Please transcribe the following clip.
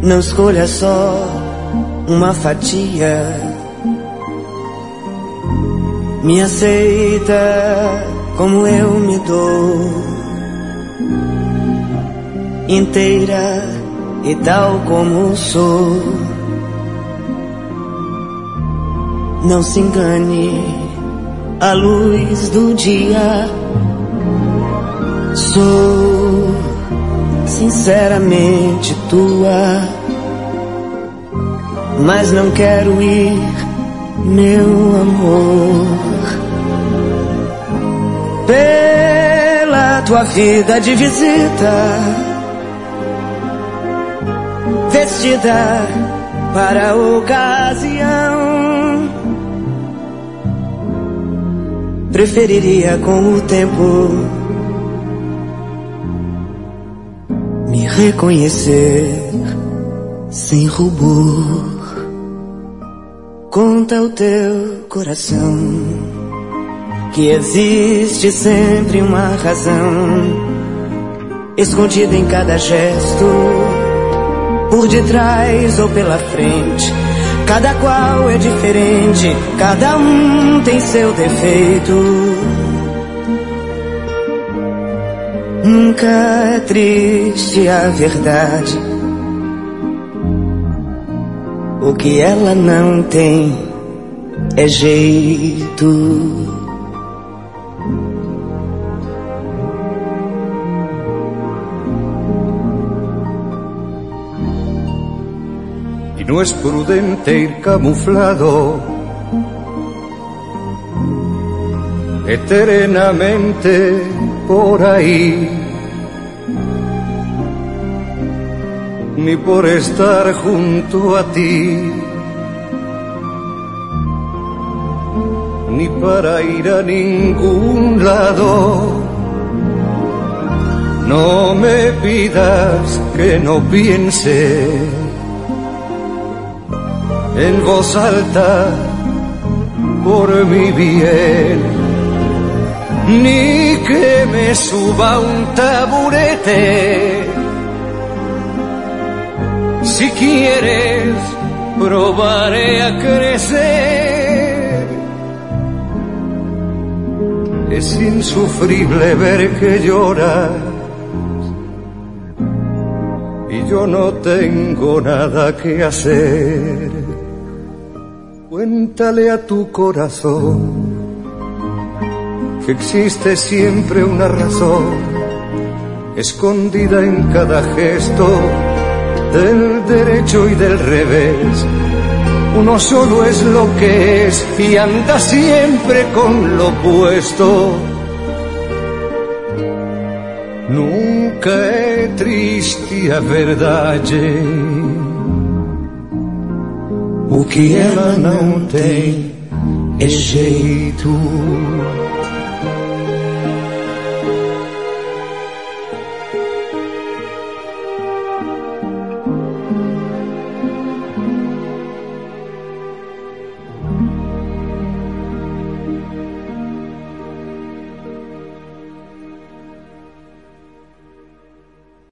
Não escolha só uma fatia. Me aceita como eu me dou, inteira e tal como sou. Não se engane, a luz do dia. Sou sinceramente tua, mas não quero ir, meu amor, pela tua vida de visita, vestida para a ocasião. Preferiria com o tempo me reconhecer sem rubor. Conta o teu coração que existe sempre uma razão escondida em cada gesto, por detrás ou pela frente. Cada qual é diferente, cada um tem seu defeito. Nunca é triste a verdade. O que ela não tem é jeito. No es prudente ir camuflado eternamente por ahí, ni por estar junto a ti, ni para ir a ningún lado. No me pidas que no piense en voz alta por mi bien, ni que me suba a un taburete. Si quieres, probaré a crecer. Es insufrible ver que lloras y yo no tengo nada que hacer. Cuéntale a tu corazón que existe siempre una razón escondida en cada gesto del derecho y del revés. Uno solo es lo que es y anda siempre con lo opuesto. Nunca é triste a verdade. O que ela não tem é jeito.